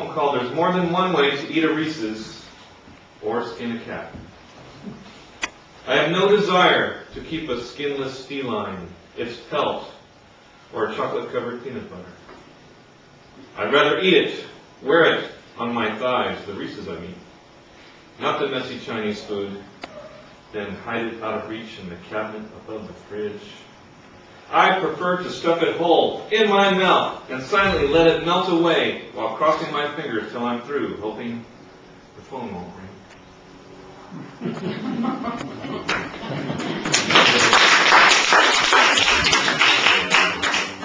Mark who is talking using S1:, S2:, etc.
S1: poem called There's More Than One Way to Eat a Reese's or Skin a Cat. I have no desire to keep a skinless feline, its pelt, or chocolate-covered peanut butter. I'd rather eat it, wear it on my thighs, the Reese's I mean, not the messy Chinese food, then hide it out of reach in the cabinet above the fridge. I prefer to stuff it whole in my mouth and silently let it melt away while crossing my fingers till I'm through, hoping the phone won't ring.